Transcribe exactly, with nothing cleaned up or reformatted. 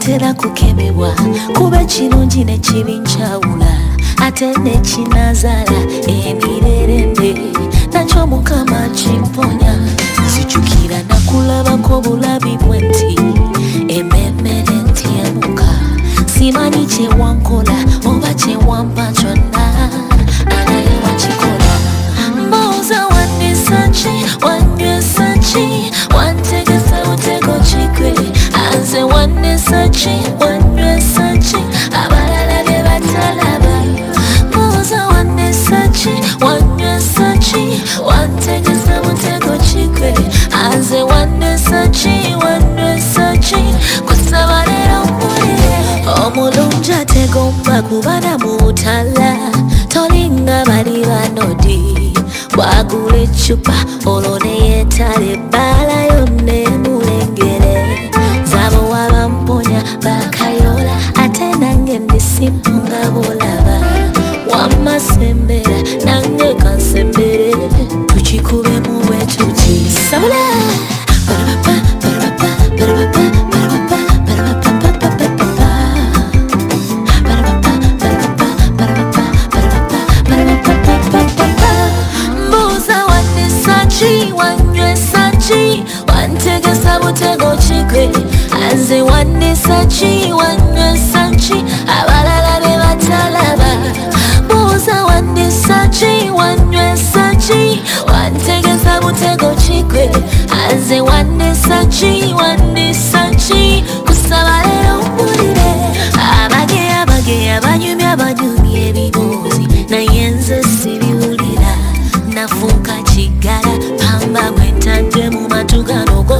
kitera kukebebwa kuba kirungi ne kibi njawula ate ne kinazaala emirerembe nakyo Mukama kimponya nzijukira nakulabako bulabi bwe nti emmemmere ntyemuka simanyi kyewankola oba kyewampa kyonna anaye wakikola mbooza wandisa ki wanywesa ki wantegesa butego kigwe anze wandisa ki wanywesa ki abalala bye batalaba mbooza wandisa ki wanywesa ki wantegesa butego kigwe anze wandisa ki wanywesa ki kusaba leero mpulire omulungi ategomba kubana mu butala tolinga bali banodi wagula ecupa olwo neyeetala ebbaala yonna emulengere zabo wabamponya bakayola ate nange ndisimpu nga bolaba wamasembera nange kansembere tukikubemu bwe tuti sabula wantegesa butego kigwe anze wandisa ki wanywesa ki abalala be batalaba buuza wandisa ki wanywesa ki wantegesa butego kigwe anze wandisa ki wandisa ki kusaba leero mpulire abage abage abanyumi abanyumi ebibuuzi naye nze sibiwulira nafuuka kiggala pamba bwe ntadde mu matu gano